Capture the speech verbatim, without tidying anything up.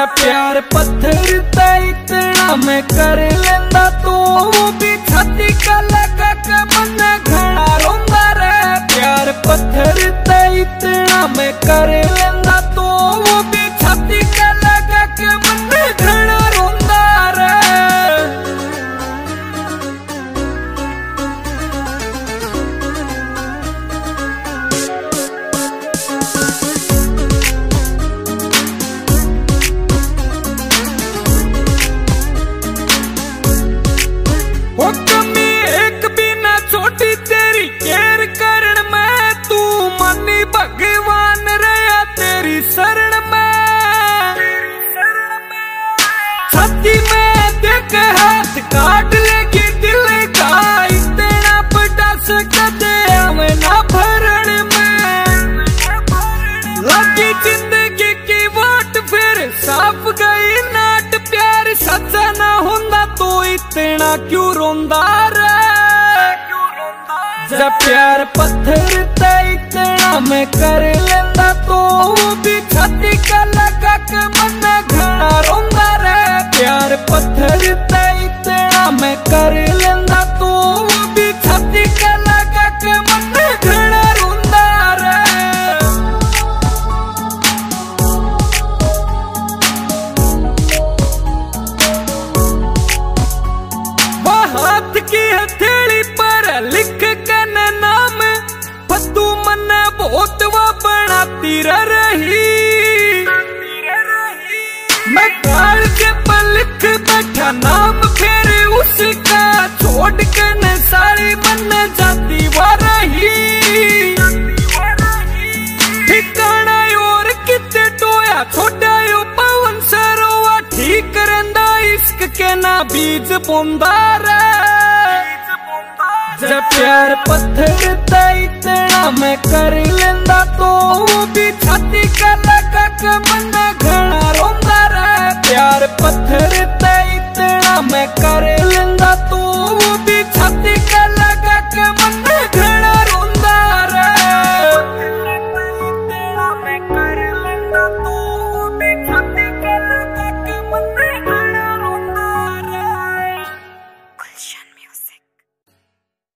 जब प्यार पत्थर ते इतना मैं कर लेंदा तो वो भी छाती का लगा के मन घना रोंदा रे। प्यार पत्थर ते इतना मैं कर लेंदा तो वो भी छाती का लगा के मन घना रोंदा रे। ओ कमी एक भी ना छोटी तेरी केयर करण में, तू मानी भगवान रहा तेरी शरण में। छाती में देख हाथ काट लेगी दिल का, इतना बड़ा सकते हमें ना भरण में। लगी जिंदगी की वाट फिर साफ गई नाट, प्यार सच्चा ना होंदा तो इतना क्यों रोंदा रे। जब प्यार पत्थर ते इतना मैं कर लेंदा तो वो भी छाती का लगा के मन घना रोंदा रे। प्यार पत्थर ते इतना मैं कर लेंदा तो वो भी छाती का लगा के मन घना रोंदा रे। हाथ की हथेली पर लिख के नाम, फतू मन बहुत वो बनाती रही। मैं काल के पर लिख बैठा नाम फिर उसका, छोड़ के न सारी मन जाती वो रही। ठिकाना और किते टोया छोड़ा यो पवन सरोवा, ठीक रंदा इश्क के ना बीज बोंदा रे। जब प्यार पत्थर ते इतना मैं कर लेंदा तो वो भी छाती का लगा के मन घना रोंदा रे। प्यार पत्थर ते इतना मैं कर